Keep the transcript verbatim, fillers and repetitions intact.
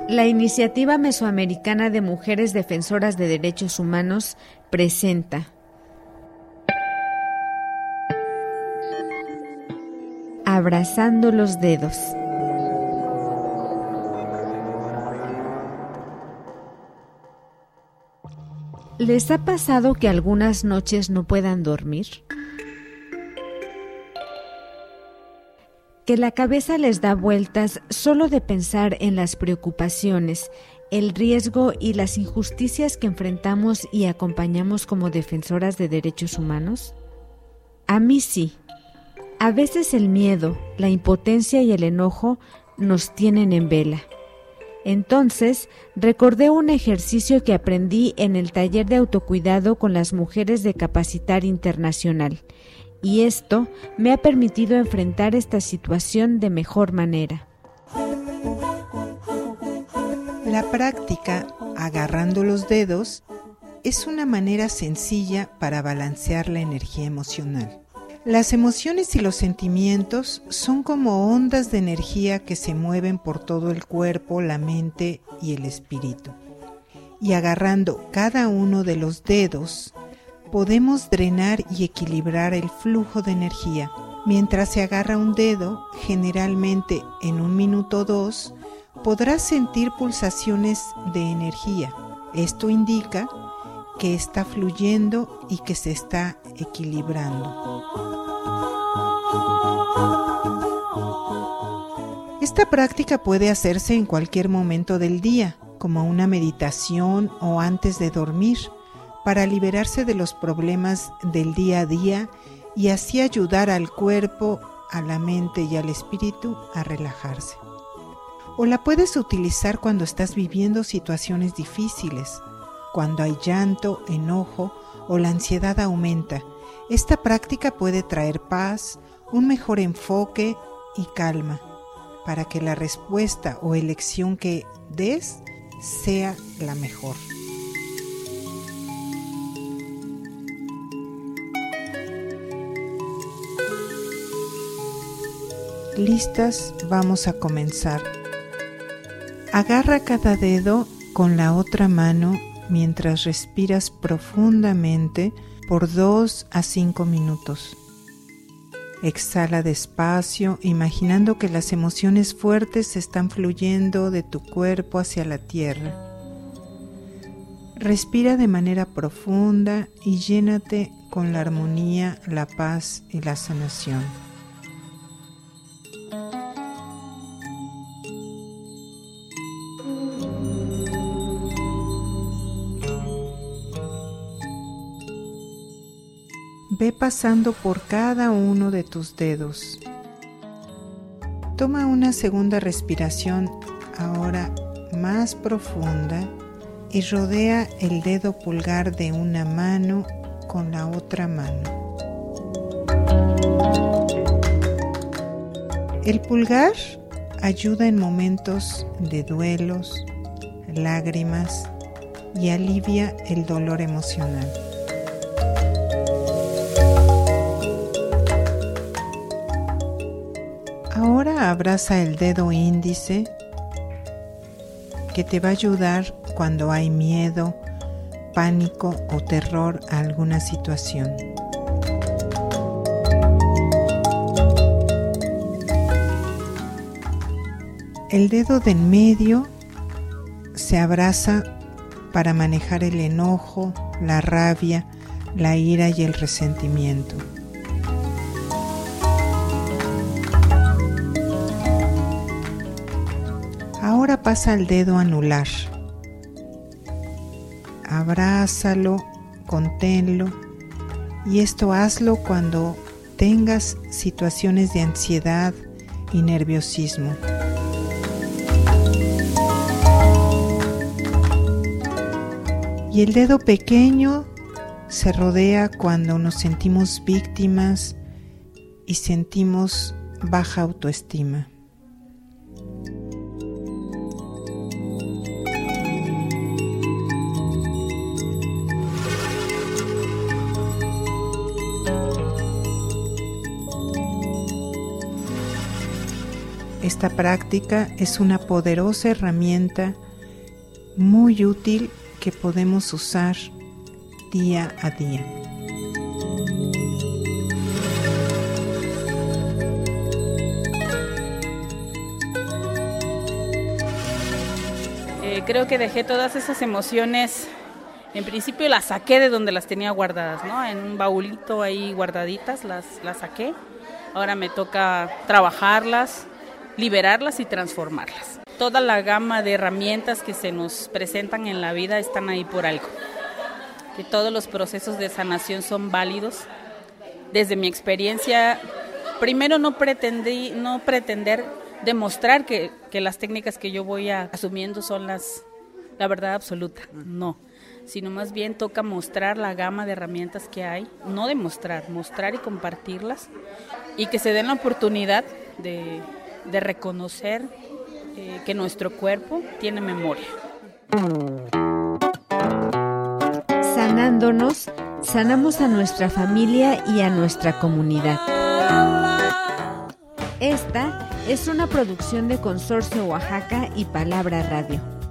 La Iniciativa Mesoamericana de Mujeres Defensoras de Derechos Humanos presenta Abrazando los dedos. ¿Les ha pasado que algunas noches no puedan dormir? Que la cabeza les da vueltas solo de pensar en las preocupaciones, el riesgo y las injusticias que enfrentamos y acompañamos como defensoras de derechos humanos? A mí sí. A veces el miedo, la impotencia y el enojo nos tienen en vela. Entonces, recordé un ejercicio que aprendí en el taller de autocuidado con las mujeres de Capacitar Internacional, y esto me ha permitido enfrentar esta situación de mejor manera. La práctica agarrando los dedos es una manera sencilla para balancear la energía emocional. Las emociones y los sentimientos son como ondas de energía que se mueven por todo el cuerpo, la mente y el espíritu. Y agarrando cada uno de los dedos, podemos drenar y equilibrar el flujo de energía. Mientras se agarra un dedo, generalmente en un minuto o dos, podrás sentir pulsaciones de energía. Esto indica que está fluyendo y que se está equilibrando. Esta práctica puede hacerse en cualquier momento del día, como una meditación o antes de dormir, para liberarse de los problemas del día a día y así ayudar al cuerpo, a la mente y al espíritu a relajarse. O la puedes utilizar cuando estás viviendo situaciones difíciles, cuando hay llanto, enojo o la ansiedad aumenta. Esta práctica puede traer paz, un mejor enfoque y calma, para que la respuesta o elección que des sea la mejor. Listas, vamos a comenzar. Agarra cada dedo con la otra mano mientras respiras profundamente por dos a cinco minutos. Exhala despacio, imaginando que las emociones fuertes están fluyendo de tu cuerpo hacia la tierra. Respira de manera profunda y llénate con la armonía, la paz y la sanación. Ve pasando por cada uno de tus dedos. Toma una segunda respiración ahora más profunda y rodea el dedo pulgar de una mano con la otra mano. El pulgar ayuda en momentos de duelos, lágrimas y alivia el dolor emocional. Ahora abraza el dedo índice que te va a ayudar cuando hay miedo, pánico o terror a alguna situación. El dedo del medio se abraza para manejar el enojo, la rabia, la ira y el resentimiento. Ahora pasa al dedo anular. Abrázalo, conténlo, y esto hazlo cuando tengas situaciones de ansiedad y nerviosismo. Y el dedo pequeño se rodea cuando nos sentimos víctimas y sentimos baja autoestima. esta práctica es una poderosa herramienta muy útil que podemos usar día a día. Eh, creo que dejé todas esas emociones, en principio las saqué de donde las tenía guardadas, ¿no? En un baulito ahí guardaditas las, las saqué. Ahora me toca trabajarlas, liberarlas y transformarlas. Toda la gama de herramientas que se nos presentan en la vida están ahí por algo. Que todos los procesos de sanación son válidos. Desde mi experiencia, primero no pretendí, no pretender demostrar que, que las técnicas que yo voy a, asumiendo son las, la verdad absoluta, no. Sino más bien toca mostrar la gama de herramientas que hay, no demostrar, mostrar y compartirlas, y que se den la oportunidad de, de reconocer eh, que nuestro cuerpo tiene memoria. Sanándonos, sanamos a nuestra familia y a nuestra comunidad. Esta es una producción de Consorcio Oaxaca y Palabra Radio.